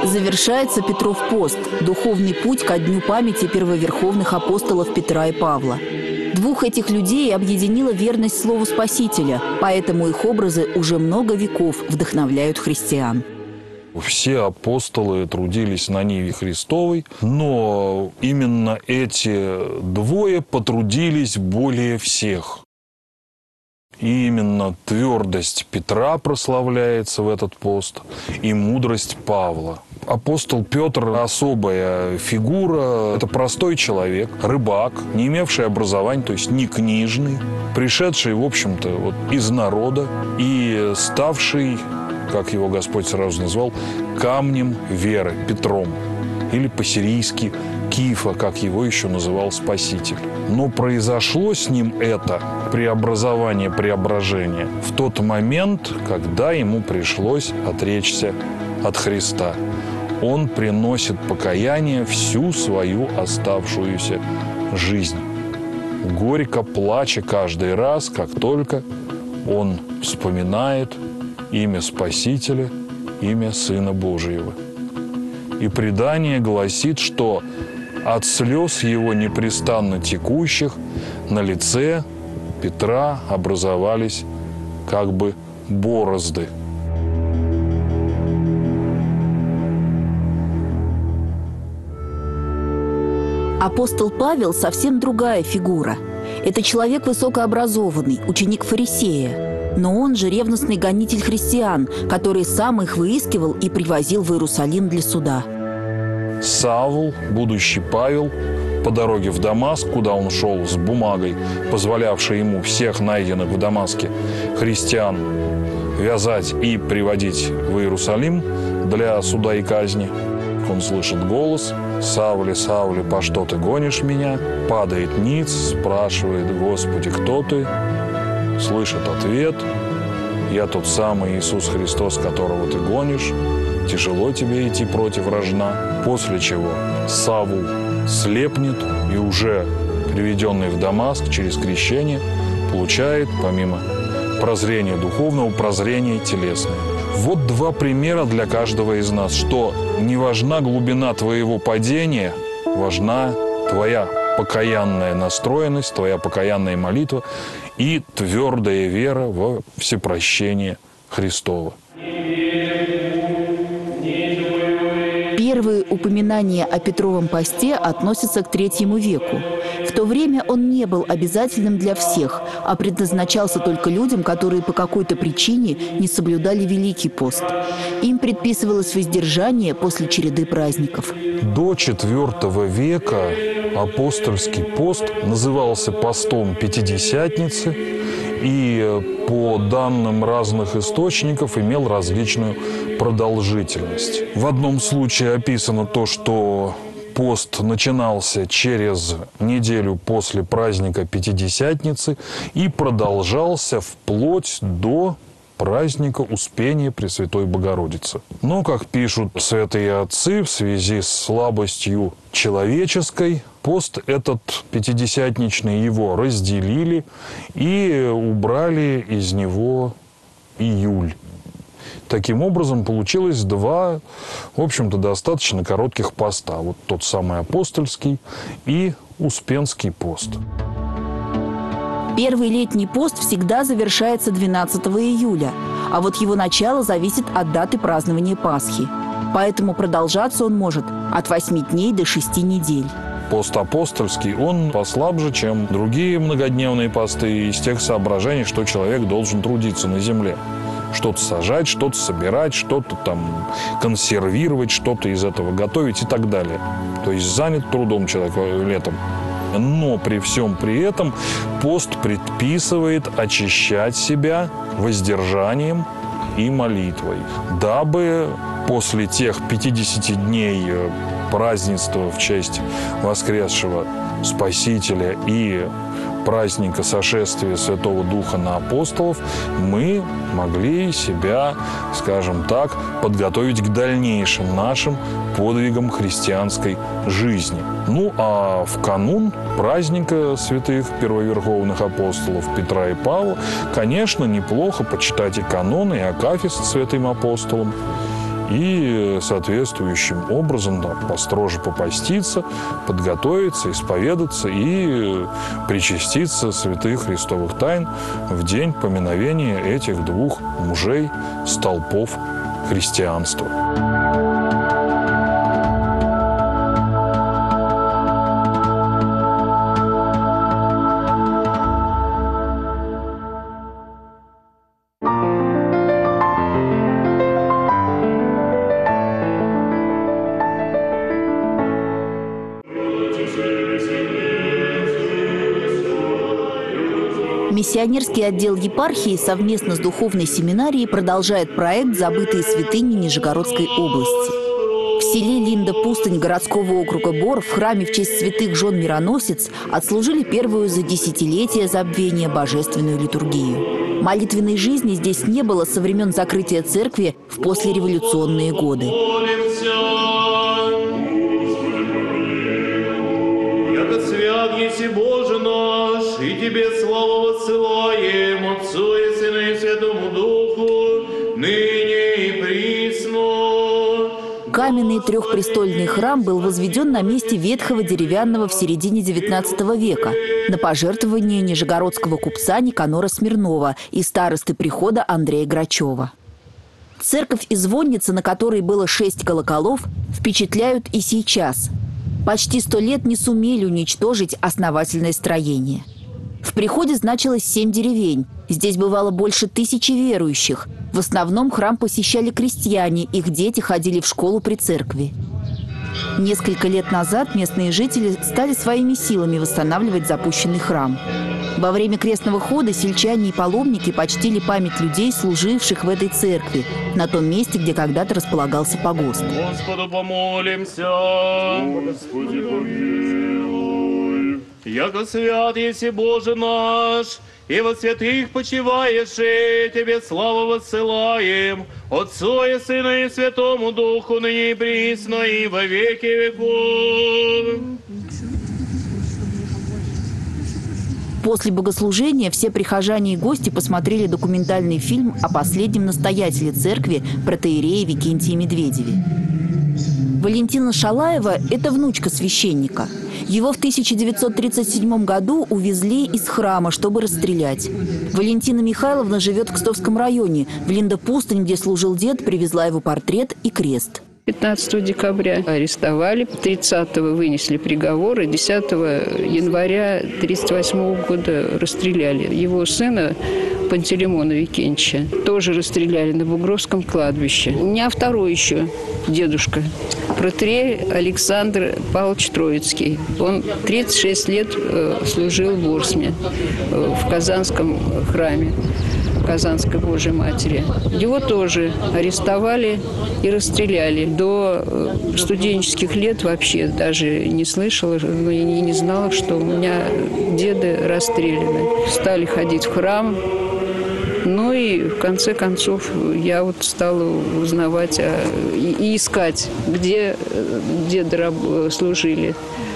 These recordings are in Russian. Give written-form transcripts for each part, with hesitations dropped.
Завершается Петров пост – духовный путь ко дню памяти первоверховных апостолов Петра и Павла. Двух этих людей объединила верность Слову Спасителя, поэтому их образы уже много веков вдохновляют христиан. Все апостолы трудились на ниве Христовой, но именно эти двое потрудились более всех. И именно твердость Петра прославляется в этот пост и мудрость Павла. Апостол Петр – особая фигура. Это простой человек, рыбак, не имевший образования, то есть не книжный, пришедший, в общем-то, из народа и ставший, как его Господь сразу назвал, камнем веры, Петром. Или по-сирийски Кифа, как его еще называл Спаситель. Но произошло с ним это преобразование, преображение в тот момент, когда ему пришлось отречься от Христа. Он приносит покаяние всю свою оставшуюся жизнь, горько плача каждый раз, как только он вспоминает имя Спасителя, имя Сына Божьего. И предание гласит, что от слез его непрестанно текущих на лице Петра образовались как бы борозды. Апостол Павел совсем другая фигура. Это человек высокообразованный, ученик фарисея. Но он же ревностный гонитель христиан, который сам их выискивал и привозил в Иерусалим для суда. Савл, будущий Павел, по дороге в Дамаск, куда он шел с бумагой, позволявшей ему всех найденных в Дамаске христиан вязать и приводить в Иерусалим для суда и казни. Он слышит голос: «Савле, Савле, по что ты гонишь меня?» Падает ниц, спрашивает: «Господи, кто ты?» Слышит ответ: «Я тот самый Иисус Христос, которого ты гонишь. Тяжело тебе идти против рожна». После чего Савл слепнет и уже приведенный в Дамаск через крещение получает, помимо прозрения духовного, прозрение телесное. Вот два примера для каждого из нас, что не важна глубина твоего падения, важна твоя покаянная настроенность, твоя покаянная молитва и твердая вера во всепрощение Христово. Первые упоминания о Петровом посте относятся к III веку. В то время он не был обязательным для всех, а предназначался только людям, которые по какой-то причине не соблюдали Великий пост. Им предписывалось воздержание после череды праздников. До IV века апостольский пост назывался постом Пятидесятницы и, по данным разных источников, имел различную продолжительность. В одном случае описано то, что пост начинался через неделю после праздника Пятидесятницы и продолжался вплоть до праздника Успения Пресвятой Богородицы. Но, как пишут святые отцы, в связи с слабостью человеческой, пост этот пятидесятничный его разделили и убрали из него июль. Таким образом, получилось два, в общем-то, достаточно коротких поста. Вот тот самый апостольский и Успенский пост. Первый летний пост всегда завершается 12 июля, а вот его начало зависит от даты празднования Пасхи. Поэтому продолжаться он может от 8 дней до 6 недель. Пост апостольский, он послабже, чем другие многодневные посты, из тех соображений, что человек должен трудиться на земле. Что-то сажать, что-то собирать, что-то там консервировать, что-то из этого готовить и так далее. То есть занят трудом человек летом. Но при всем при этом пост предписывает очищать себя воздержанием и молитвой, дабы после тех 50 дней празднества в честь воскресшего Спасителя и праздника сошествия Святого Духа на апостолов мы могли себя, скажем так, подготовить к дальнейшим нашим подвигам христианской жизни. Ну, а в канун праздника святых первоверховных апостолов Петра и Павла, конечно, неплохо почитать и каноны, и акафист святым апостолам, и соответствующим образом построже попаститься, подготовиться, исповедаться и причаститься святых христовых тайн в день поминовения этих двух мужей, столпов христианства. Миссионерский отдел епархии совместно с духовной семинарией продолжает проект «Забытые святыни Нижегородской области». В селе Линда-Пустынь городского округа Бор в храме в честь святых жен Мироносец отслужили первую за десятилетия забвения божественную литургию. Молитвенной жизни здесь не было со времен закрытия церкви в послереволюционные годы. Боже наш, и Тебе славу воссылаем, Отцу и Сыну и Святому Духу, ныне и присно. Каменный трехпрестольный храм был возведен на месте ветхого деревянного в середине XIX века на пожертвование нижегородского купца Никанора Смирнова и старосты прихода Андрея Грачева. Церковь и звонница, на которой было 6 колоколов, впечатляют и сейчас. Почти 100 лет не сумели уничтожить основательное строение. В приходе значилось 7 деревень. Здесь бывало больше 1000 верующих. В основном храм посещали крестьяне, их дети ходили в школу при церкви. Несколько лет назад местные жители стали своими силами восстанавливать запущенный храм. Во время крестного хода сельчане и паломники почтили память людей, служивших в этой церкви, на том месте, где когда-то располагался погост. Господу помолимся. Господи, помилуй. Яко свят еси Боже наш, и во святых почиваешь, и Тебе славу воссылаем, Отцу и Сыну и Святому Духу, ныне и присно, и во веки веков. После богослужения все прихожане и гости посмотрели документальный фильм о последнем настоятеле церкви протоиерее Викентии Медведеве. Валентина Шалаева – это внучка священника. Его в 1937 году увезли из храма, чтобы расстрелять. Валентина Михайловна живет в Кстовском районе. В Линда-Пустынь, где служил дед, привезла его портрет и крест. 15 декабря арестовали, 30-го вынесли приговор, и 10 января 1938 года расстреляли. Его сына Пантелеймона Викентьевича тоже расстреляли на Бугровском кладбище. У меня второй еще дедушка, протоиерей Александр Павлович Троицкий. Он 36 лет служил в Ворсме, в Казанском храме Казанской Божьей Матери. Его тоже арестовали и расстреляли. До студенческих лет вообще даже не слышала и не знала, что у меня деды расстреляны. Стали ходить в храм. Ну и в конце концов я вот стала узнавать и искать, где деды служили,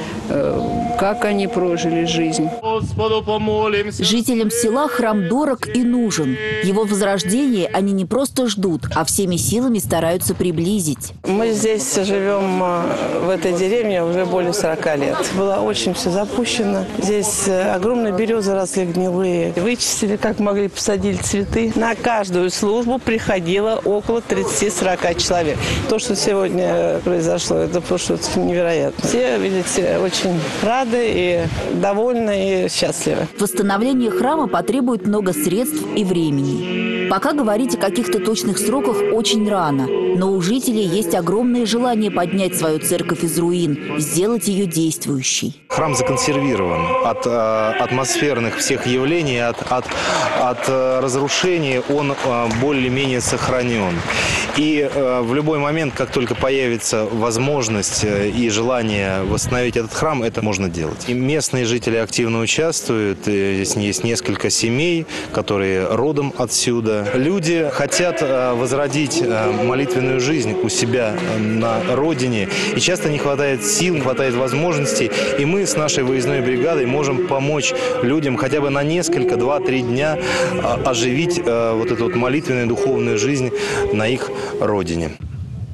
как они прожили жизнь. Господу помолимся. Жителям села храм дорог и нужен. Его возрождение они не просто ждут, а всеми силами стараются приблизить. Мы здесь живем, в этой деревне, уже более 40 лет. Было очень все запущено. Здесь огромные березы росли гнилые. Вычистили, как могли, посадили цветы. На каждую службу приходило около 30-40 человек. То, что сегодня произошло, это просто невероятно. Все, видите, очень рады и довольны и счастливы. Восстановление храма потребует много средств и времени. Пока говорить о каких-то точных сроках очень рано, но у жителей есть огромное желание поднять свою церковь из руин, сделать ее действующей. Храм законсервирован от атмосферных всех явлений, от разрушений он более-менее сохранен. И в любой момент, как только появится возможность и желание восстановить этот храм, это можно делать. И местные жители активно участвуют. Здесь есть несколько семей, которые родом отсюда. Люди хотят возродить молитвенную жизнь у себя на родине. И часто не хватает сил, не хватает возможностей. И мы с нашей выездной бригадой можем помочь людям хотя бы на несколько, 2-3 дня оживить вот эту вот молитвенную духовную жизнь на их родине.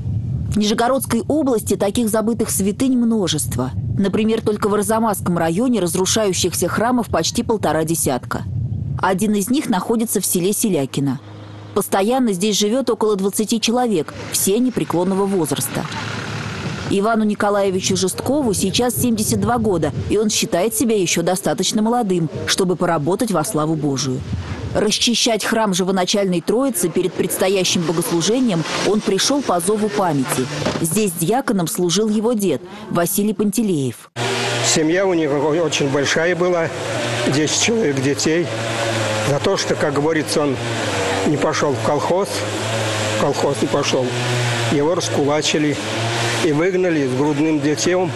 В Нижегородской области таких забытых святынь множество. Например, только в Арзамасском районе разрушающихся храмов почти 1,5 десятка. Один из них находится в селе Селякино. Постоянно здесь живет около 20 человек, все непреклонного возраста. Ивану Николаевичу Жесткову сейчас 72 года, и он считает себя еще достаточно молодым, чтобы поработать во славу Божию. Расчищать храм Живоначальной Троицы перед предстоящим богослужением он пришел по зову памяти. Здесь диаконом служил его дед Василий Пантелеев. Семья у него очень большая была, 10 человек детей. За то, что, как говорится, он не пошел в колхоз не пошел, его раскулачили и выгнали с грудным детем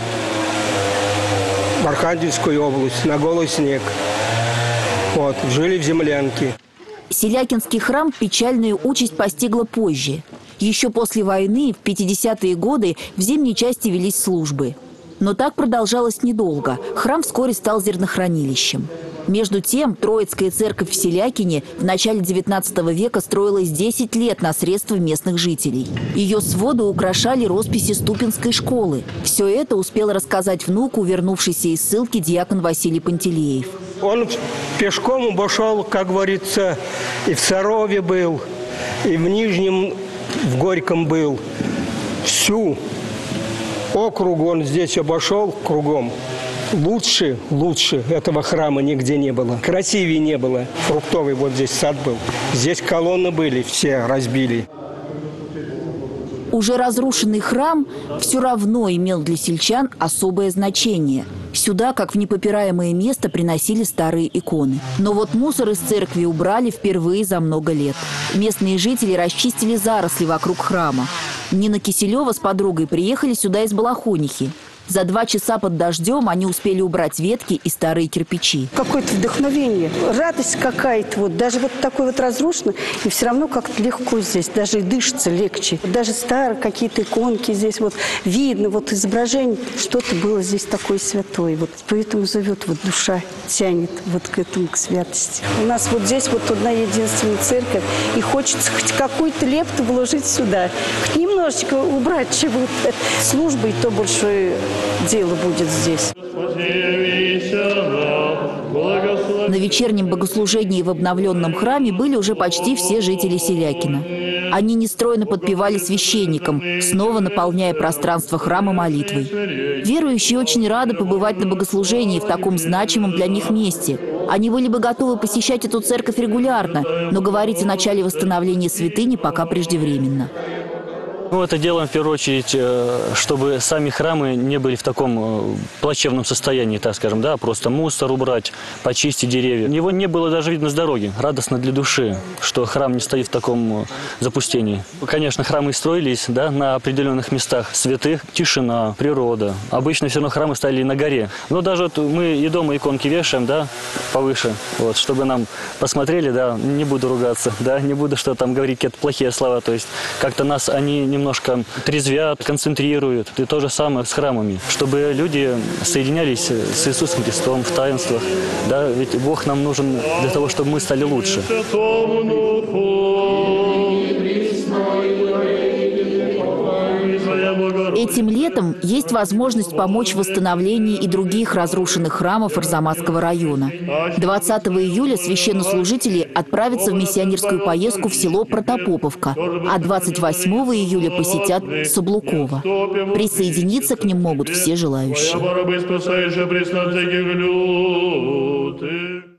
в Архангельскую область на голый снег. Вот, жили в землянке. Селякинский храм печальную участь постигла позже. Еще после войны, в 50-е годы, в зимней части велись службы. Но так продолжалось недолго. Храм вскоре стал зернохранилищем. Между тем, Троицкая церковь в Селякине в начале XIX века строилась 10 лет на средства местных жителей. Ее своды украшали росписи Ступинской школы. Все это успел рассказать внуку, вернувшийся из ссылки, диакон Василий Пантелеев. Он пешком обошел, как говорится, и в Сарове был, и в Нижнем, в Горьком был. Всю округу он здесь обошел кругом. Лучше этого храма нигде не было. Красивее не было. Фруктовый вот здесь сад был. Здесь колонны были, все разбили. Уже разрушенный храм все равно имел для сельчан особое значение. Сюда, как в непопираемое место, приносили старые иконы. Но вот мусор из церкви убрали впервые за много лет. Местные жители расчистили заросли вокруг храма. Нина Киселева с подругой приехали сюда из Балахонихи. За 2 часа под дождем они успели убрать ветки и старые кирпичи. Какое-то вдохновение, радость какая-то. Вот. Даже вот такой вот разрушенный, и все равно как-то легко здесь, даже и дышится легче. Даже старые какие-то иконки здесь вот видно, вот изображение, что-то было здесь такое святое. Вот. Поэтому зовет вот душа, тянет вот к этому, к святости. У нас вот здесь вот одна единственная церковь, и хочется хоть какую-то лепту вложить сюда, хоть немножечко убрать чего-то. Службы, и то большое дело будет здесь. На вечернем богослужении в обновленном храме были уже почти все жители Селякина. Они нестройно подпевали священникам, снова наполняя пространство храма молитвой. Верующие очень рады побывать на богослужении в таком значимом для них месте. Они были бы готовы посещать эту церковь регулярно, но говорить о начале восстановления святыни пока преждевременно. Мы это делаем в первую очередь, чтобы сами храмы не были в таком плачевном состоянии, так скажем, да, просто мусор убрать, почистить деревья. Его не было даже видно с дороги. Радостно для души, что храм не стоит в таком запустении. Конечно, храмы строились, да, на определенных местах святых, тишина, природа. Обычно все равно храмы стояли на горе. Но даже вот мы и дома иконки вешаем, да, повыше, вот, чтобы нам посмотрели, да, не буду ругаться, да, не буду что там говорить какие-то плохие слова, то есть как-то нас они немножко трезвят, концентрируют. И то же самое с храмами, чтобы люди соединялись с Иисусом Христом в таинствах. Да, ведь Бог нам нужен для того, чтобы мы стали лучше. Этим летом есть возможность помочь в восстановлении и других разрушенных храмов Арзамасского района. 20 июля священнослужители отправятся в миссионерскую поездку в село Протопоповка, а 28 июля посетят Соблуково. Присоединиться к ним могут все желающие.